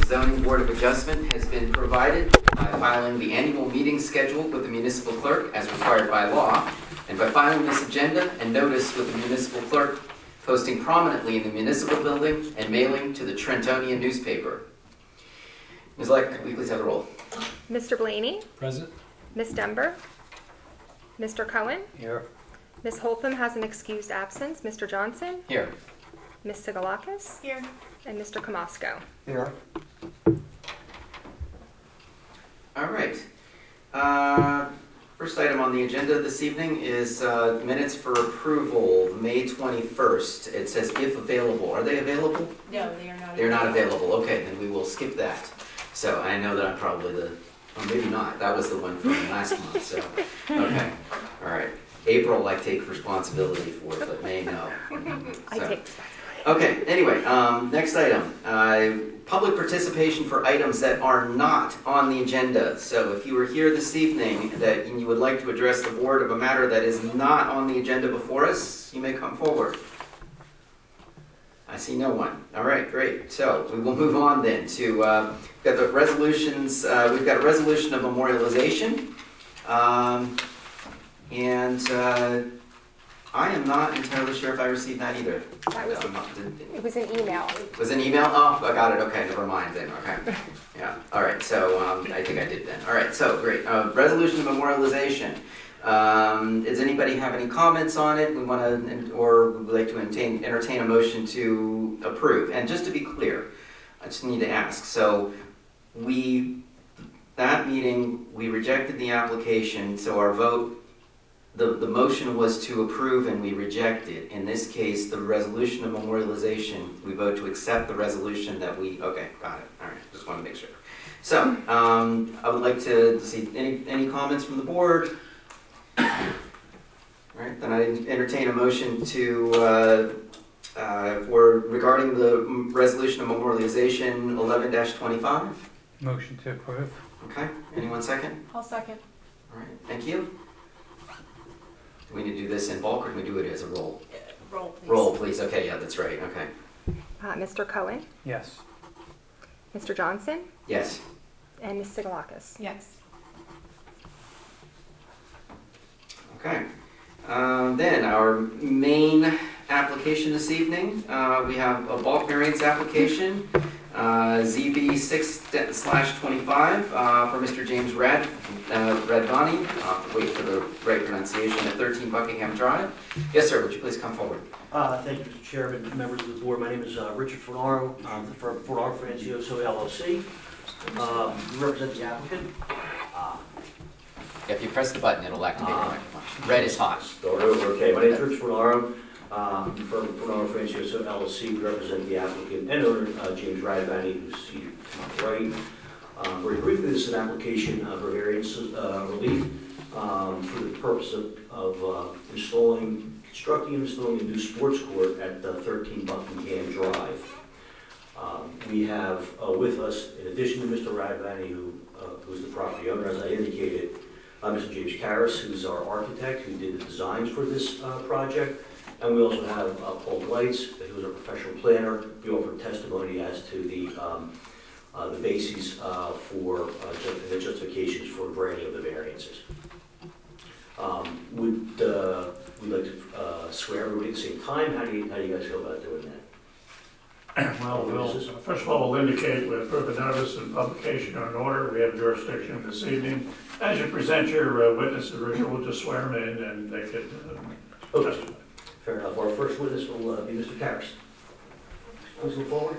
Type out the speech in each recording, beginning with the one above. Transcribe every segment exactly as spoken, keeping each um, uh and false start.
Zoning Board of Adjustment has been provided by filing the annual meeting schedule with the municipal clerk as required by law, and by filing this agenda and notice with the municipal clerk, posting prominently in the municipal building and mailing to the Trentonian newspaper. Miz Leck, could we please have the roll? Mister Blaney? Present. Miz Dember? Mister Cohen? Here. Miz Holtham has an excused absence. Mister Johnson? Here. Miz Sigalakis? Here. And Mister Kamosko. Here. All right. Uh, first item on the agenda this evening is uh, minutes for approval, May twenty-first. It says if available. Are they available? No, they are not. They're not available. Okay, then we will skip that. So I know that I'm probably the, or maybe not. That was the one from last month. So, okay. All right. April, I take responsibility for, but May, no. I So. take. Okay, anyway, um, next item. Uh, public participation for items that are not on the agenda. So if you were here this evening that you would like to address the board of a matter that is not on the agenda before us, you may come forward. I see no one. All right, great. So we will move on then to, uh, we've got the resolutions, uh, we've got a resolution of memorialization. Um, and uh, I am not entirely sure if I received that either. That was, No, not- did- it was an email. was an email? Oh, I got it. Okay, never mind then. Okay. Yeah. All right. So um, I think I did then. All right. So great. Uh, resolution of memorialization. Um, does anybody have any comments on it? We want to, or would like to entertain, entertain a motion to approve? And just to be clear, I just need to ask. So we, that meeting, we rejected the application. So our vote. The, the motion was to approve and we rejected. In this case, the resolution of memorialization, we vote to accept the resolution that we, okay, got it. All right, just want to make sure. So, um, I would like to see any, any comments from the board. All right, then I entertain a motion to, uh, uh, for regarding the resolution of memorialization eleven dash twenty-five. Motion to approve. Okay, anyone second? I'll second. All right, thank you. Do we need to do this in bulk or can we do it as a roll? Uh, roll, please. Roll, please. Okay, yeah, that's right. Okay. Uh, Mister Cohen? Yes. Mister Johnson? Yes. And Miz Sigalakis. Yes. Okay. Um, then our main application this evening, uh, we have a bulk variance application, uh, Z B six slash twenty-five uh, for Mister James Rad, uh, Radvani. I'll have to wait for the right pronunciation at thirteen Buckingham Drive. Yes, sir. Would you please come forward? Uh, thank you, Mister Chairman, members of the board. My name is uh, Richard Fornaro, I'm the firm Fornaro Francioso L L C. Um, we represent the applicant. Uh, If you press the button, it'll activate the microphone. Red is hot. Start over. Okay, my name is Richard Fornaro, um, the firm Fornaro Francioso L L C. We represent the applicant and owner uh, James Radvani, who's seated to my right. Um, very briefly, this is an application uh, for variance uh, relief um, for the purpose of, of uh, installing, constructing and installing a new sports court at uh, thirteen Buckingham Drive. Um, we have uh, with us, in addition to Mister Radvani, who uh, who's the property owner, as I indicated, uh, Mister James Karras, who's our architect, who did the designs for this uh, project, and we also have uh, Paul Gleitz, who is a professional planner. He offered testimony as to the um, uh, the bases uh, for uh, just, the justifications for granting of the variances. Um, would uh, we like to uh, swear everybody at the same time? How do you how do you guys feel about doing that? Well, we'll, first of all, we'll indicate with further notice and publication are in order. We have jurisdiction this evening. As you present your uh, witnesses, Richard, we'll just swear them in and they could uh, Okay. testify. Fair enough. Our first witness will uh, be Mister Karras. Please come forward.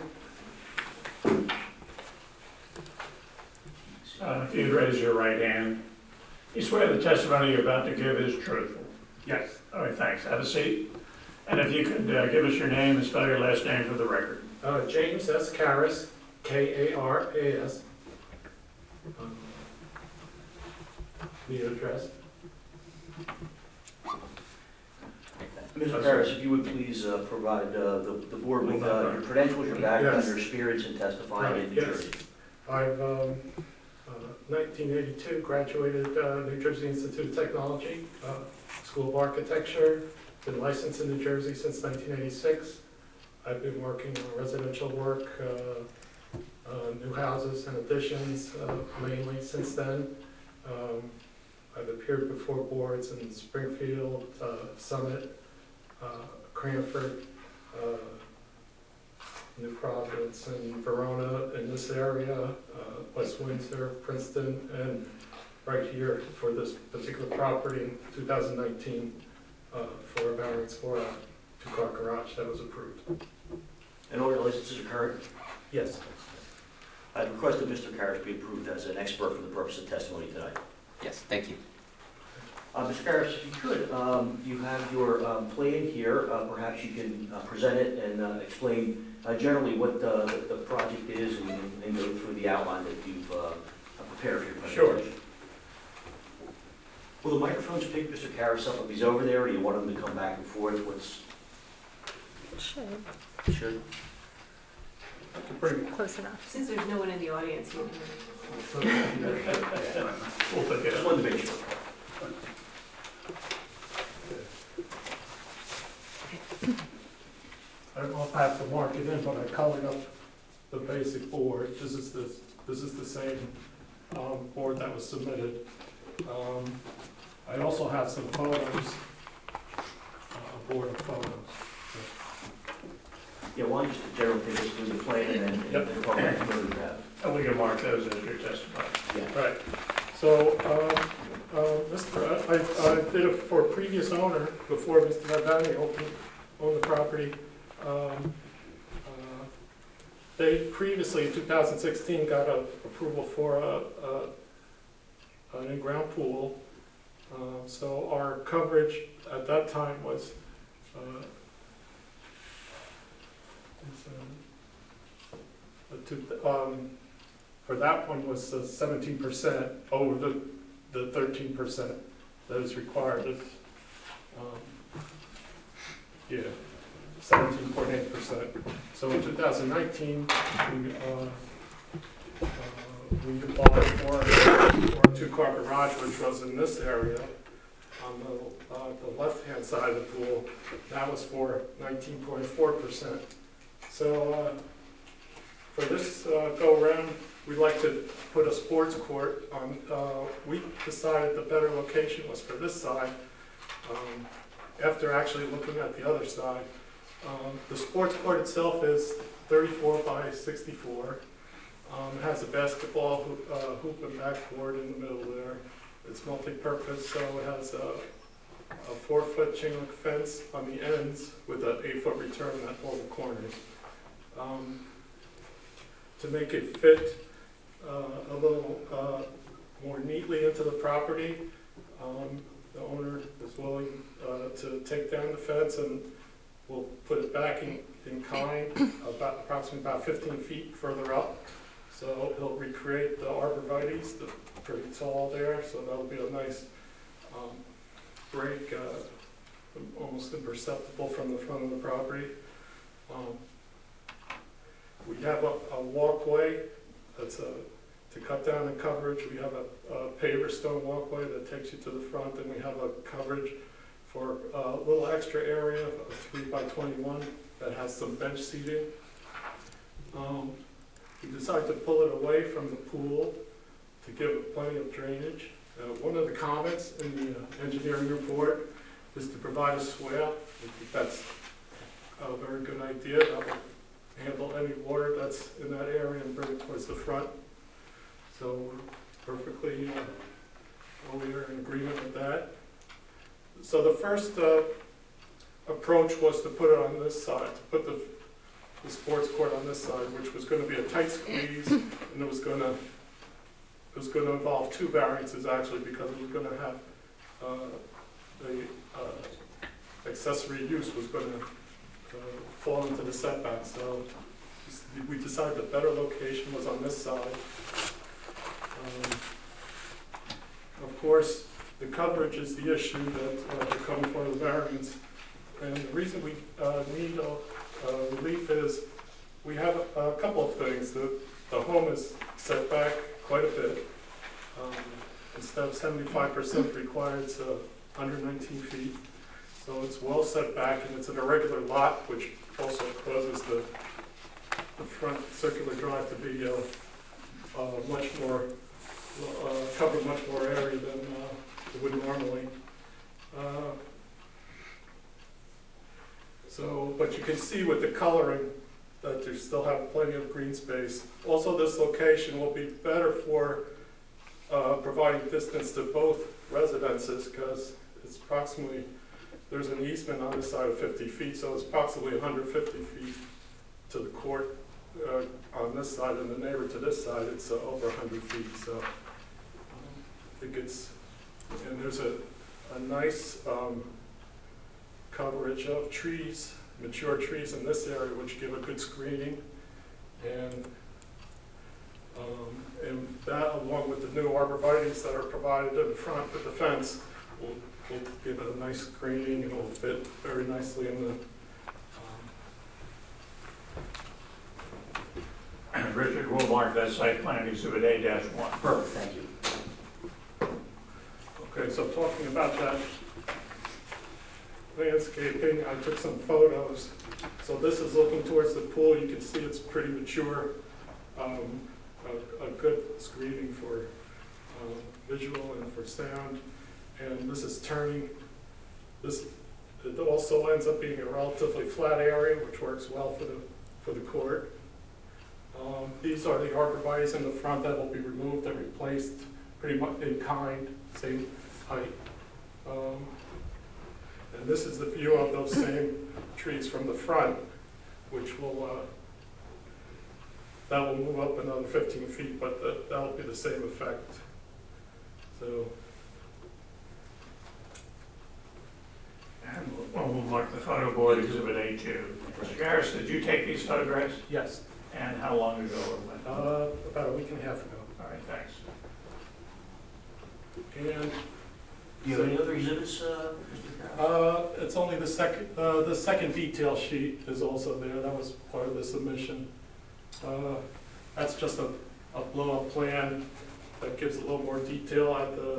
Uh, if you'd raise your right hand. You swear the testimony you're about to give is truthful? Yes. All right, thanks. Have a seat. And if you could uh, give us your name and spell your last name for the record. Uh, James S. Karras, K A R A S. Um, Need an address? Mister Karras, if you would please uh, provide uh, the, the board with uh, your credentials, your background, Yes. your experience in testifying Right, in New yes. Jersey. I've, um, uh, nineteen eighty-two, graduated uh, New Jersey Institute of Technology, uh, School of Architecture, been licensed in New Jersey since nineteen eighty-six. I've been working on residential work uh, uh, new houses and additions uh, mainly since then. Um, I've appeared before boards in Springfield, uh, Summit, uh, Cranford, uh, New Providence, and Verona in this area, uh, West Windsor, Princeton, and right here for this particular property in two thousand nineteen uh, for a variance for a two-car garage that was approved. And all your licenses are current? Yes. I request that Mister Karras be approved as an expert for the purpose of testimony tonight. Yes, thank you. Uh, Mister Karras, if you could, um, you have your um, plan here. Uh, perhaps you can uh, present it and uh, explain uh, generally what uh, the, the project is and, and go through the outline that you've uh, prepared for your presentation. Sure. Will the microphones pick Mister Karras up if he's over there, or do you want him to come back and forth? What's Should, should? Pretty close enough. Since there's no one in the audience, you can. We'll pick it Just up. wanted to make sure. I don't know if I have to mark it in, but I colored up the basic board. This is the, this is the same um, board that was submitted. Um, I also have some photos, uh, a board of photos. Yeah, why don't you just generally take us through the plan and then Yep. and talk about what we have. And we can mark those as your testimony. Yeah. Right. So, um, uh, Mister I, I did it for a previous owner before Mister Radvani opened, owned the property. Um, uh, They previously, in two thousand sixteen, got a approval for a, a, an in-ground pool. Uh, so our coverage at that time was, uh, is, um, the two, um, for that one was seventeen percent over the, the thirteen percent that is required. If, um, yeah, seventeen point eight percent. So in two thousand nineteen, we, uh, uh, we applied for, for a two-car garage, which was in this area on the, uh, the left-hand side of the pool. That was for nineteen point four percent. So uh, for this uh, go-around, we'd like to put a sports court on. Uh, we decided the better location was for this side. Um, after actually looking at the other side, um, the sports court itself is thirty-four by sixty-four. Um, it has a basketball hoop, uh, hoop and backboard in the middle there. It's multi-purpose, so it has a, a four-foot chain link fence on the ends with an eight-foot return at all the corners. Um, to make it fit uh, a little uh, more neatly into the property, um, the owner is willing uh, to take down the fence, and we'll put it back in, in kind, about approximately about fifteen feet further up. So he'll recreate the arborvitaes, the pretty tall there, so that'll be a nice um, break, uh, almost imperceptible from the front of the property. Um, we have a, a walkway that's a, to cut down the coverage. We have a, a paver stone walkway that takes you to the front, and we have a coverage for a little extra area, a three by twenty-one, that has some bench seating. Um, we decided to pull it away from the pool to give it plenty of drainage. Uh, one of the comments in the uh, engineering report is to provide a swale. I think that's a very good idea. That will handle any water that's in that area and bring it towards the front. So we're perfectly, uh, we are in agreement with that. So the first uh, approach was to put it on this side, to put the, the sports court on this side, which was going to be a tight squeeze, and it was going to it was going to involve two variances actually, because it was going to have uh, the uh, accessory use was going to uh, fall into the setback. So we decided the better location was on this side. Um, of course, the coverage is the issue that uh, to come for the variance. And the reason we uh, need a uh, relief is we have a, a couple of things. The, the home is set back quite a bit. Um, instead of seventy-five percent required, it's uh, one hundred nineteen feet. So it's well set back, and it's an irregular lot, which also causes the the front circular drive to be uh, uh, much more, uh, cover much more area than uh, it would normally. Uh, So, but you can see with the coloring that you still have plenty of green space. Also, this location will be better for uh, providing distance to both residences because it's approximately, there's an easement on this side of fifty feet, so it's approximately one hundred fifty feet to the court uh, on this side, and the neighbor to this side, it's uh, over one hundred feet. So um, I think it's, and there's a, a nice um, coverage of trees, mature trees in this area, which give a good screening, and um, and that, along with the new arborvitaes that are provided in the front with the fence, will, will give it a nice screening, and it will fit very nicely in the. And Richard will mark that site plan exhibit A dash one. Perfect, thank you. Okay, so talking about that landscaping, I took some photos. So this is looking towards the pool. You can see it's pretty mature. Um, a, a good screening for uh, visual and for sound. And this is turning. This it also ends up being a relatively flat area, which works well for the for the court. Um, these are the arborvitaes in the front that will be removed and replaced pretty much in kind, same height. Um, And this is the view of those same trees from the front, which will, uh, that will move up another fifteen feet, but that, that'll be the same effect. So. And we'll, we'll mark the photo board exhibit A two. Mister Harris, did you take these photographs? Yes. And how long ago or when? Uh, about a week and a half ago. All right, thanks. And Do you have any other exhibits, uh, Mister Carroll? uh, it's only the second, uh, the second detail sheet is also there. That was part of the submission. Uh, that's just a, a blow-up plan that gives a little more detail at the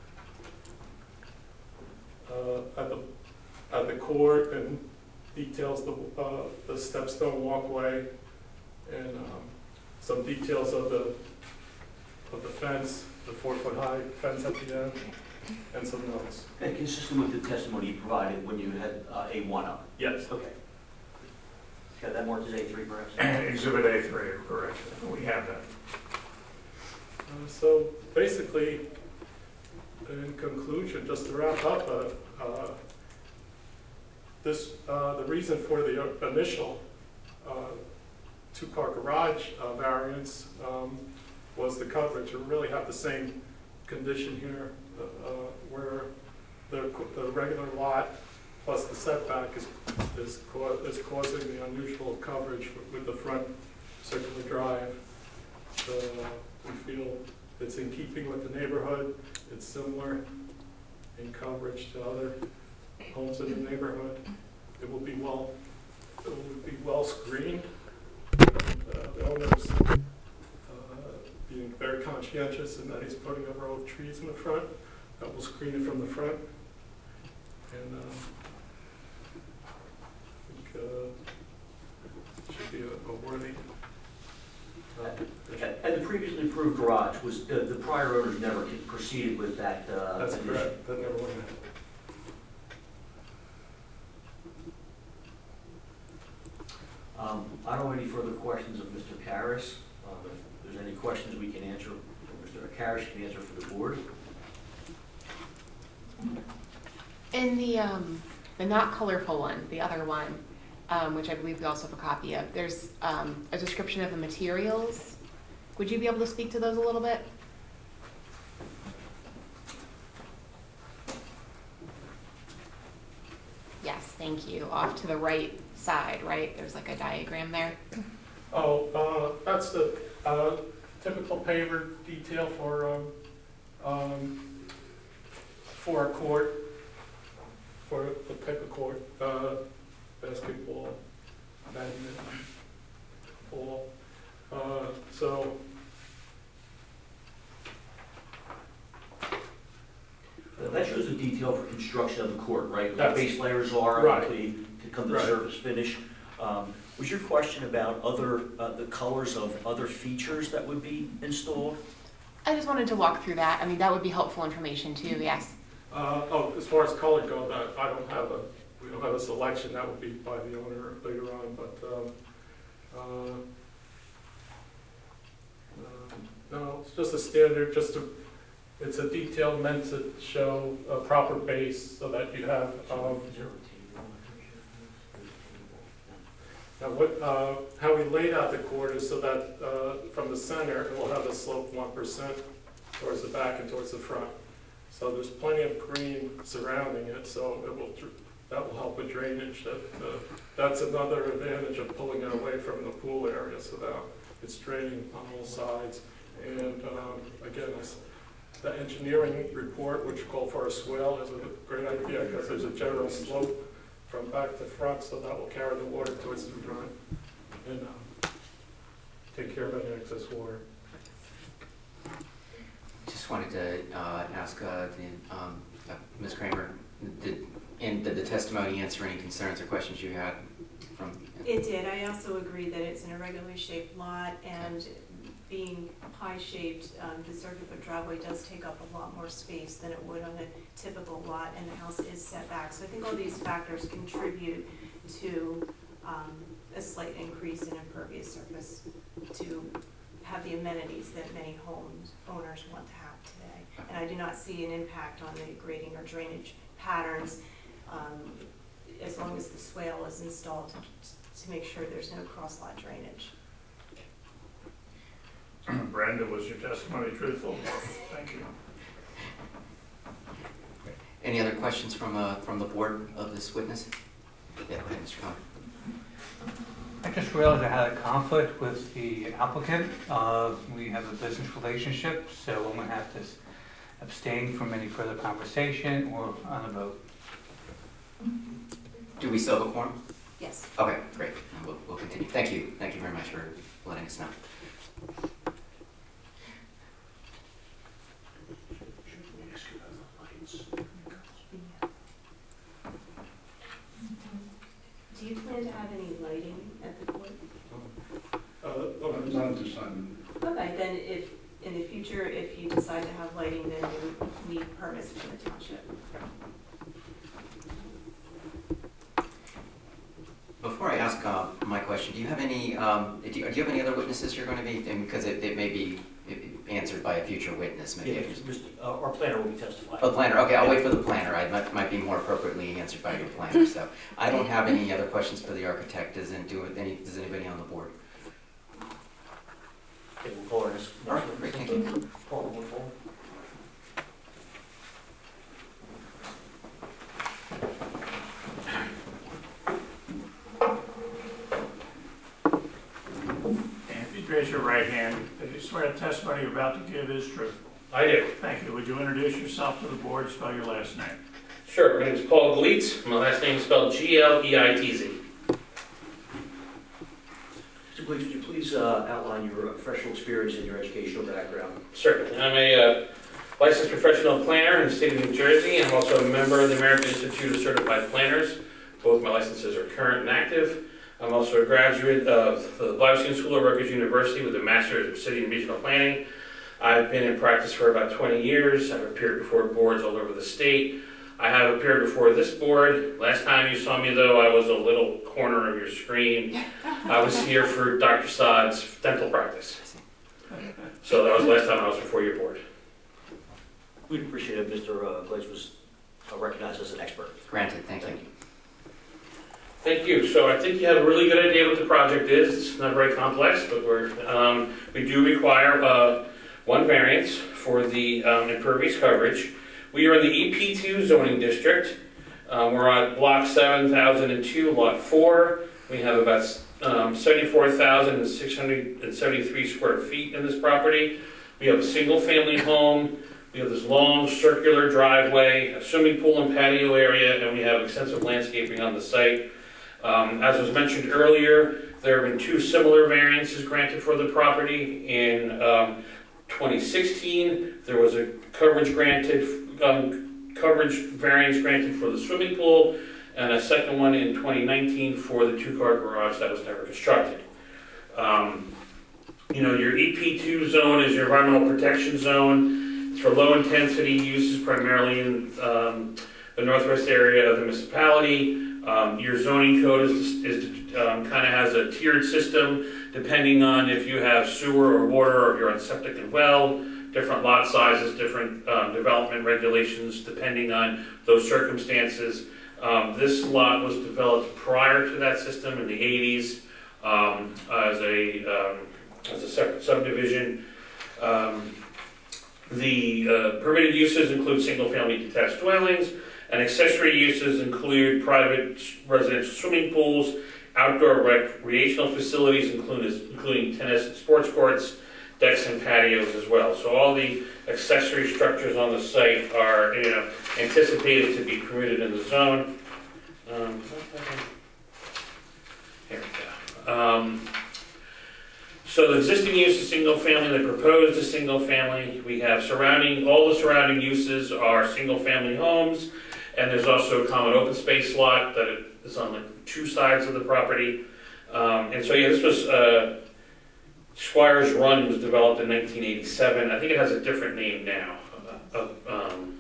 uh, at the at the court and details the uh, the stepstone walkway and um, some details of the of the fence, the four-foot high fence at the end. And some notes. And consistent with the testimony you provided when you had uh, A one up? Yes. Okay. Got that marked as A three perhaps? Exhibit A three, correct. We have that. Uh, so basically, in conclusion, just to wrap up, uh, uh, this uh, the reason for the initial uh, two-car garage uh, variance um, was the coverage. We really have the same condition here. Uh, where the, the regular lot plus the setback is is, co is causing the unusual coverage with the front circular drive. So uh, we feel it's in keeping with the neighborhood. It's similar in coverage to other homes in the neighborhood. It will be well it will be well screened. Uh, the owners uh, being very conscientious in that he's putting a row of trees in the front. That will screen it from the front, and uh, I think uh, should be a, a worthy. Uh, Okay. And the previously approved garage, was the, the prior owners never proceeded with that uh, That's addition? correct. That never went ahead. Um, I don't have any further questions of Mister Karras. Um, if there's any questions we can answer, Mister Karras can answer for the board. In the, um, the not colorful one, the other one, um, which I believe we also have a copy of, there's um, a description of the materials. Would you be able to speak to those a little bit? Yes, thank you. Off to the right side, right? There's like a diagram there. Oh, uh, that's the uh, typical paver detail for um, um, for a court, for the type of court, uh, basketball, badminton, ball. Uh, so Uh, That shows the detail for construction of the court, right? What the That's- base layers are, Right. until you to come to Right. surface finish. Um, Was your question about other, uh, the colors of other features that would be installed? I just wanted to walk through that. I mean, that would be helpful information too, yes. Uh, oh, as far as color goes, I, I don't have a, we don't have a selection, that would be by the owner later on, but, um, uh, uh, no, it's just a standard, just a, it's a detail meant to show a proper base so that you have, um, now what, uh, how we laid out the court is so that, uh, from the center, it will have a slope one percent towards the back and towards the front. So there's plenty of green surrounding it, so it will, that will help with drainage. That, uh, that's another advantage of pulling it away from the pool area, so that it's draining on all sides. And um, again, this, the engineering report, which called for a swale, is a great idea because there's a general slope from back to front, so that will carry the water towards the front and uh, take care of any excess water. Just wanted to uh, ask uh, the, um, uh, Miz Kramer, did, and did the testimony answer any concerns or questions you had from? It did. I also agree that it's an irregularly shaped lot, and being pie-shaped, um, the circular driveway does take up a lot more space than it would on a typical lot, and the house is set back. So I think all these factors contribute to um, a slight increase in impervious surface to have the amenities that many homes owners want to have today. And I do not see an impact on the grading or drainage patterns um, as long as the swale is installed to, to make sure there's no cross-lot drainage. Brenda, was your testimony truthful? Thank you. Any other questions from uh, from the board of this witness? Yeah, go ahead, Mister Conner. I just realized I had a conflict with the applicant. Uh, we have a business relationship, so I'm going to have to abstain from any further conversation or on a vote. Do we still have a quorum? Yes. Okay, great. We'll, we'll continue. Thank you. Thank you very much for letting us know. Do you plan to have any lighting at the court? Uh, oh, Not at this time. Okay, then if, in the future, if you decide to have lighting, then you need permits from the township. Before I ask uh, my question, do you have any um, do, you, do you have any other witnesses you're going to be? And because it, it may be answered by a future witness, maybe. Yeah, Mister Uh, our planner will be testifying. Oh, planner. Okay, I'll wait for the planner. I might, might be more appropriately answered by your planner. So I don't have any other questions for the architect. Does any, do any? Does anybody on the board? Okay, we'll call our next. All right, great. Thank you. Paul, roll call. Raise your right hand. Do you swear the testimony you're about to give is true? I do. Thank you. Would you introduce yourself to the board? Spell your last name. Sure. My name is Paul Gleitz. My last name is spelled G L E I T Z. Mister Gleitz, would you please uh, outline your professional experience and your educational background? Certainly. I'm a uh, licensed professional planner in the state of New Jersey. I'm also a member of the American Institute of Certified Planners. Both my licenses are current and active. I'm also a graduate of the Bleiberstein School at Rutgers University with a Master's of City and Regional Planning. I've been in practice for about twenty years. I've appeared before boards all over the state. I have appeared before this board. Last time you saw me, though, I was a little corner of your screen. I was here for Doctor Saad's dental practice. So that was the last time I was before your board. We'd appreciate it if Mister Gleitz was uh, recognized as an expert. Granted. Thank you. Thank you. So I think you have a really good idea what the project is. It's not very complex, but we're, um, we do require uh, one variance for the um, impervious coverage. We are in the E P two zoning district. Um, we're on block seven thousand two, lot four. We have about um, seventy-four thousand six hundred seventy-three square feet in this property. We have a single family home. We have this long circular driveway, a swimming pool and patio area, and we have extensive landscaping on the site. Um, as was mentioned earlier, there have been two similar variances granted for the property. In um, twenty sixteen, there was a coverage granted, um, coverage variance granted for the swimming pool, and a second one in twenty nineteen for the two-car garage that was never constructed. Um, you know, your E P two zone is your environmental protection zone. It's for low-intensity uses, primarily in um, the northwest area of the municipality. Um, your zoning code is, is um, kind of has a tiered system, depending on if you have sewer or water, or if you're on septic and well. Different lot sizes, different um, development regulations, depending on those circumstances. Um, this lot was developed prior to that system in the eighties um, as a um, as a separate subdivision. Um, the uh, permitted uses include single-family detached dwellings, and accessory uses include private residential swimming pools, outdoor recreational facilities, including including tennis and sports courts, decks and patios as well. So all the accessory structures on the site are, you know, anticipated to be permitted in the zone. Um, here we go. Um, so the existing use is single family, the proposed is single family. We have surrounding, all the surrounding uses are single family homes, and there's also a common open space lot that is on the two sides of the property. Um, and so yeah, this was, uh, Squires Run was developed in nineteen eighty-seven. I think it has a different name now. Uh, um,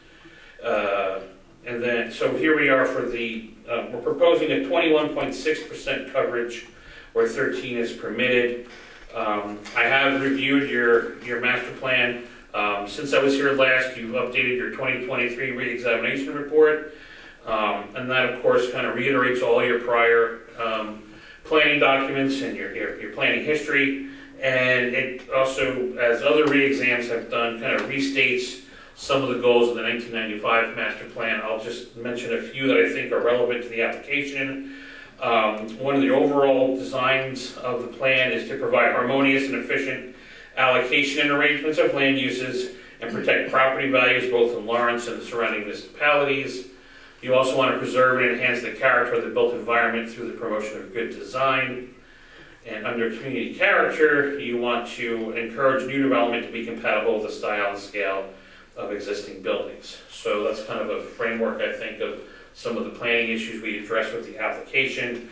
uh, and then, so here we are for the, uh, we're proposing a twenty-one point six percent coverage where thirteen is permitted. Um, I have reviewed your, your master plan. Um, since I was here last, you've updated your twenty twenty-three re-examination report. Um, and that, of course, kind of reiterates all your prior um, planning documents and your, your, your planning history, and it also, as other re-exams have done, kind of restates some of the goals of the nineteen ninety-five master plan. I'll just mention a few that I think are relevant to the application. Um, one of the overall designs of the plan is to provide harmonious and efficient allocation and arrangements of land uses and protect property values both in Lawrence and the surrounding municipalities. You also want to preserve and enhance the character of the built environment through the promotion of good design. And under community character, you want to encourage new development to be compatible with the style and scale of existing buildings. So that's kind of a framework, I think, of some of the planning issues we addressed with the application.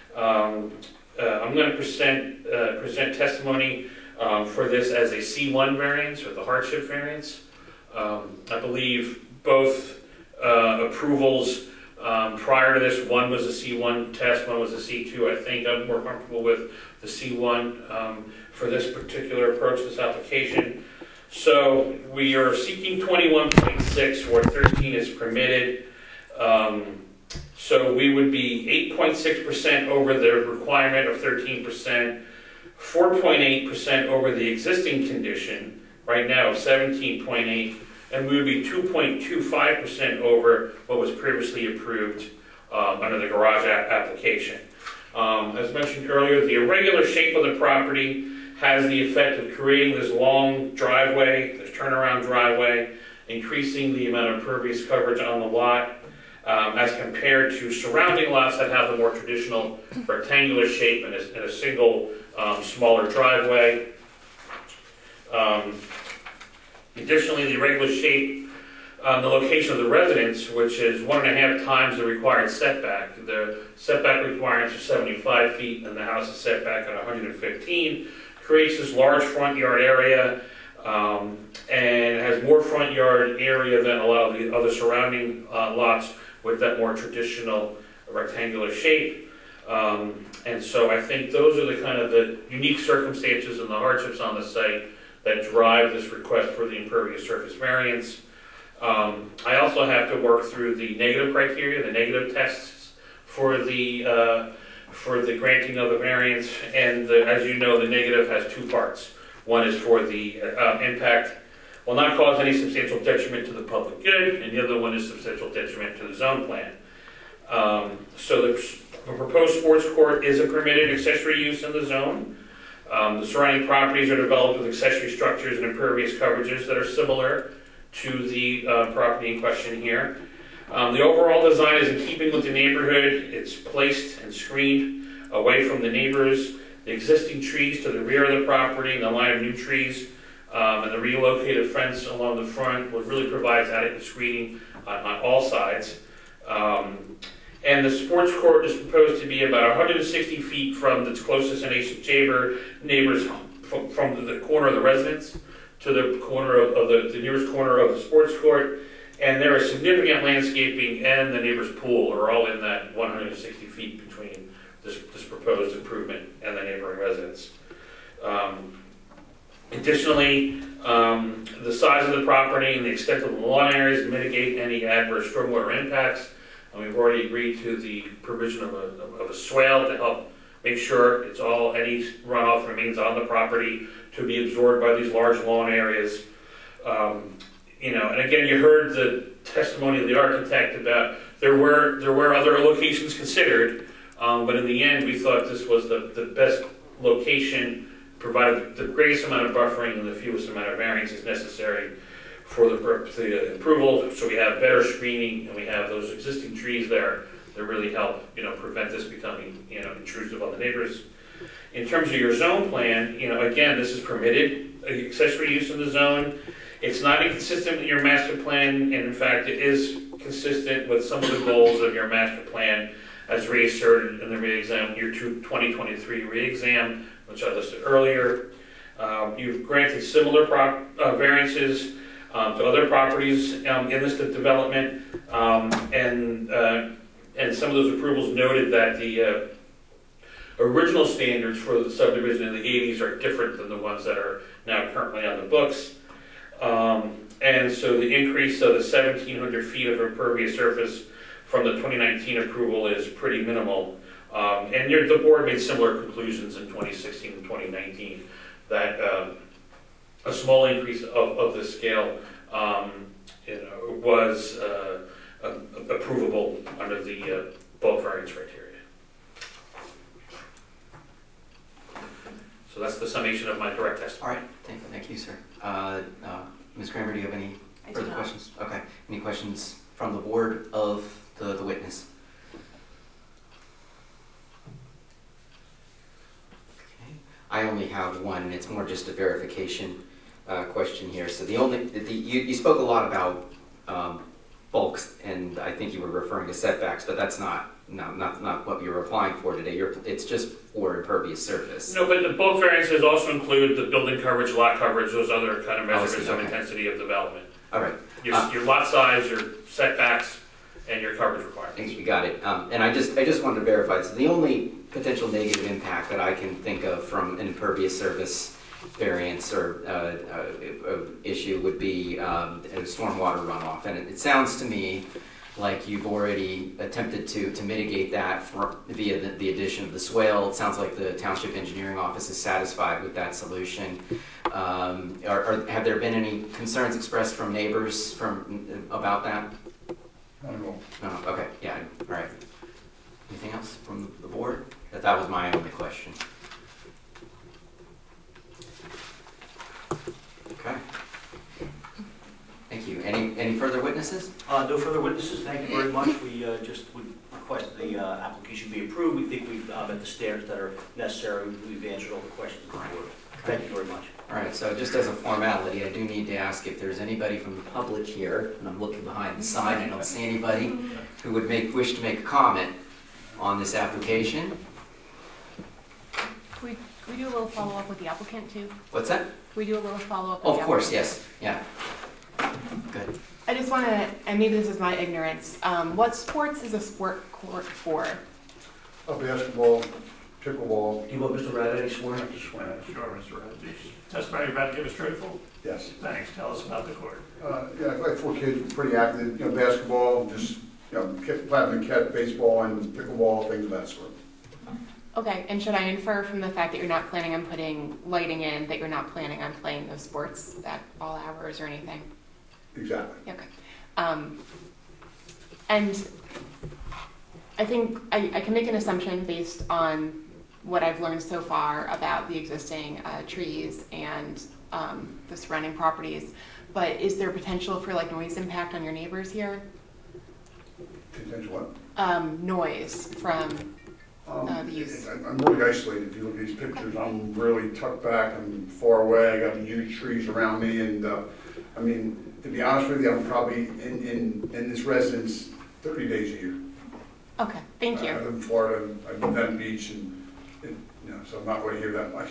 Um, uh, I'm going to present, uh, present testimony um, for this as a C one variance, or the hardship variance. Um, I believe both Uh, approvals um, prior to this, one was a C one test, one was a C two. I think I'm more comfortable with the C one um, for this particular approach, this application. So we are seeking twenty-one point six where thirteen is permitted. Um, so we would be eight point six percent over the requirement of thirteen percent, four point eight percent over the existing condition, right now of seventeen point eight, and we would be two point two five percent over what was previously approved uh, under the garage a application. Um, as mentioned earlier, the irregular shape of the property has the effect of creating this long driveway, this turnaround driveway, increasing the amount of impervious coverage on the lot um, as compared to surrounding lots that have the more traditional rectangular shape and a, and a single um, smaller driveway. Um, Additionally, the irregular shape, um, the location of the residence, which is one and a half times the required setback. The setback requirements are seventy-five feet, and the house is set back at one hundred fifteen, creates this large front yard area, um, and has more front yard area than a lot of the other surrounding uh, lots with that more traditional rectangular shape. Um, and so I think those are the kind of the unique circumstances and the hardships on the site that drive this request for the impervious surface variance. Um, I also have to work through the negative criteria, the negative tests for the uh, for the granting of the variance, and the, as you know, the negative has two parts. One is for the uh, impact will not cause any substantial detriment to the public good, and the other one is substantial detriment to the zone plan. Um, so the, the proposed sports court is a permitted accessory use in the zone. Um, the surrounding properties are developed with accessory structures and impervious coverages that are similar to the uh, property in question here. Um, the overall design is in keeping with the neighborhood. It's placed and screened away from the neighbors. The existing trees to the rear of the property and the line of new trees um, and the relocated fence along the front would really provide adequate screening on, on all sides. Um, And the sports court is proposed to be about one hundred sixty feet from the closest adjacent chamber neighbors, from, from the corner of the residence to the corner of, of the, the nearest corner of the sports court. And there is significant landscaping, and the neighbor's pool are all in that one hundred sixty feet between this, this proposed improvement and the neighboring residence. Um, additionally, um, the size of the property and the extent of the lawn areas mitigate any adverse stormwater impacts. And we've already agreed to the provision of a, of a swale to help make sure it's all, any runoff remains on the property to be absorbed by these large lawn areas. Um, you know, and again, you heard the testimony of the architect about there were there were other locations considered, um, but in the end, we thought this was the, the best location, provided the greatest amount of buffering and the fewest amount of variances necessary for the, the approval. So we have better screening, and we have those existing trees there that really help, you know, prevent this becoming, you know, intrusive on the neighbors. In terms of your zone plan, you know, again, this is permitted accessory use in the zone. It's not inconsistent with your master plan, and in fact, it is consistent with some of the goals of your master plan as reasserted in the re-exam, year two, twenty twenty-three re-exam, which I listed earlier. Um, you've granted similar prop, uh, variances um, to other properties um, in this development, um, and uh, and some of those approvals noted that the uh, original standards for the subdivision in the eighties are different than the ones that are now currently on the books. Um, and so the increase of the seventeen hundred feet of impervious surface from the twenty nineteen approval is pretty minimal. Um, and your, the board made similar conclusions in twenty sixteen and twenty nineteen that um, a small increase of, of this scale um, you know, was uh, uh, approvable under the uh, bulk variance criteria. So that's the summation of my direct testimony. All right, thank, thank you, sir. Uh, uh, Miz Kramer, do you have any I do further not. questions? Okay, any questions from the board of the, the witness? Okay, I only have one, and it's more just a verification uh, question here. So the only, the, you, you spoke a lot about um, bulks, and I think you were referring to setbacks, but that's not No, not, not what you're applying for today. You're, it's just for impervious surface. No, but the bulk variances also include the building coverage, lot coverage, those other kind of measurements of okay. intensity of development. All right. Your, Uh, your lot size, your setbacks, and your coverage requirements. Thanks, you got it. Um, and I just, I just wanted to verify. So the only potential negative impact that I can think of from an impervious surface variance or uh, uh, issue would be um, a stormwater runoff. And it, it sounds to me like you've already attempted to, to mitigate that for, via the, the addition of the swale. It sounds like the Township Engineering Office is satisfied with that solution. Um, are, are, have there been any concerns expressed from neighbors from about that? Not at all. No, okay, yeah, all right. Anything else from the board? That, that was my only question. Okay. Thank you. Any, any further witnesses? Uh, no further witnesses, thank you very much. We uh, just would request the uh, application be approved. We think we've uh, met the standards that are necessary. We've answered all the questions of the board. Thank you very much. All right, so just as a formality, I do need to ask if there's anybody from the public here, and I'm looking behind the sign, I don't see anybody who would make, wish to make a comment on this application. Can we, can we do a little follow-up with the applicant too? What's that? Can we do a little follow-up with Oh, the of course, applicant? yes, yeah. Good. I just want to, and maybe this is my ignorance, um, what sports is a sport court for? A basketball, pickleball, Do you want Mister Raddy sworn? Uh, Sure, Mister Radovich. Testimony you're about to give us truthful? yes. Thanks. Tell us about the court. Uh, yeah, I've got four kids, pretty active, you know, basketball, just, you know, kit, platinum cat, baseball, and pickleball, things of that sort. Okay, and should I infer from the fact that you're not planning on putting lighting in, that you're not planning on playing those sports at all hours or anything? Exactly. Okay. Um, and I think I, I can make an assumption based on what I've learned so far about the existing uh, trees and um, the surrounding properties, but is there potential for like noise impact on your neighbors here? Potential what? Um, noise from Um, Uh, the use. I- I'm really isolated. If you look at these pictures, I'm really tucked back, I'm far away, I got huge trees around me, and, uh, I mean, to be honest with you, I'm probably in, in, in this residence thirty days a year. Okay, thank I you. live in Florida, and I've been down beach, and, and, you know, so I'm not really here that much.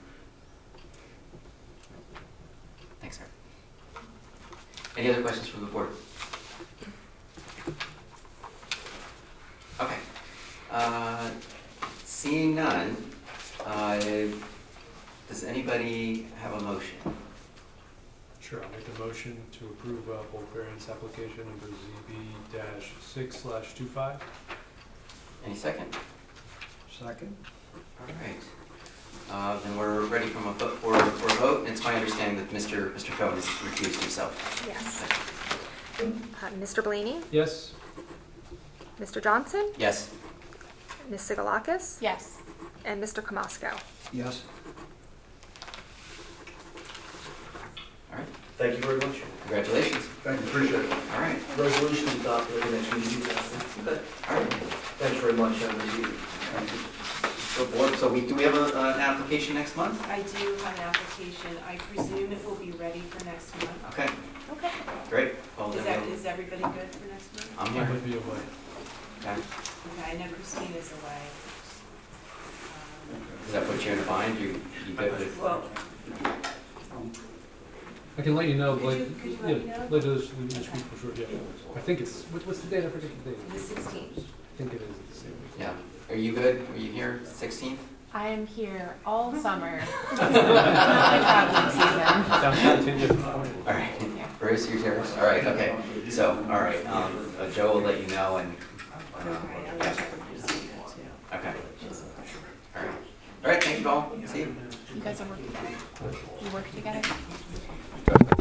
Thanks, sir. Any other questions from the board? Okay. Uh, Seeing none, uh, does anybody have a motion? Sure, I'll make a motion to approve uh, bulk variance application number Z B dash six slash two five. Any second? Second. All right. Uh, Then we're ready from a vote, for, for a vote. And it's my understanding that Mister Mister Cohen has recused himself. Yes. Uh, Mister Blaney, Yes. Mister Johnson, Yes. Miz Sigalakis, Yes. and Mister Kamosko. Yes. All right. Thank you very much. Congratulations. Thank you, appreciate it. All right. Resolution is adopted at the next meeting. Good. All right. Thanks very much, have a nice evening. Thank you. So, board, so we, do we have a, uh, an application next month? I do have an application. I presume it will be ready for next month. Okay, Okay. great. Well, Is then that, we'll- is everybody good for next month? I'm I here. would be away. Okay. Okay, I know Christina's away. Um, Does that put you in a bind? You, you good with? Well, I can let you know, Could like, you- could you let me yeah, know? later this, this week for sure, yeah. I think it's, what, what's the date? I forget the date. the sixteenth. I think it is the same week. Yeah. Are you good? Are you here sixteenth? I am here all summer. Not the traveling season. Sounds contingent. All right. Yeah. Bruce, you're here? All right, okay. So, all right, um, uh, Joe will let you know and, uh, Okay, I'll yeah. check with Christina too. Okay. All right. All right, thank you all. See you. You guys are working together? You work together?